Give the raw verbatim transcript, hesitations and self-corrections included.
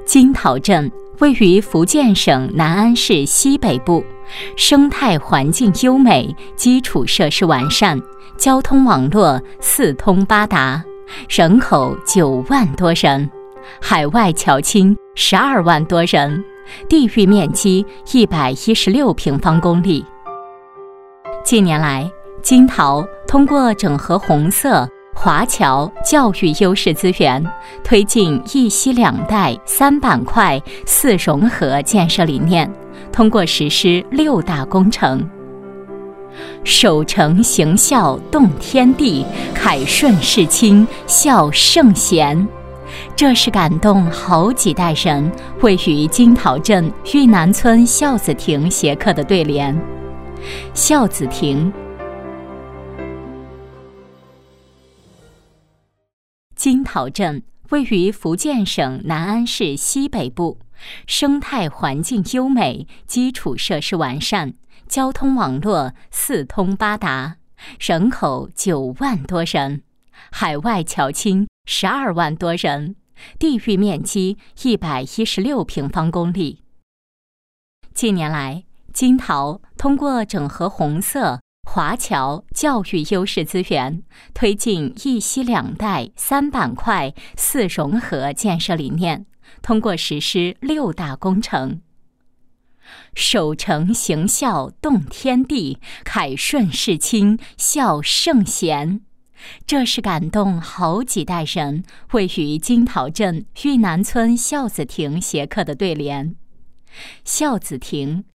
金桃镇位于福建省南安市西北部，生态环境优美，基础设施完善，交通网络四通八达，人口九万多人，海外侨亲十二万多人，地域面积一百一十六平方公里。近年来，金桃通过整合红色、华侨教育优势资源，推进一溪两带三板块四融合建设理念，通过实施六大工程，守诚行孝动天地，凯顺世亲孝圣贤。这是感动好几代人位于金桃镇玉南村孝子亭协课的对联。孝子亭。金桃镇位于福建省南安市西北部，生态环境优美，基础设施完善，交通网络四通八达，人口九万多人，海外侨亲十二万多人，地域面积一百一十六平方公里。近年来，金桃通过整合红色、华侨教育优势资源，推进一溪两带三板块四融合建设理念，通过实施六大工程，守诚行孝动天地，凯顺世亲孝圣贤。这是感动好几代人位于金桃镇玉南村孝子亭协课的对联。孝子亭。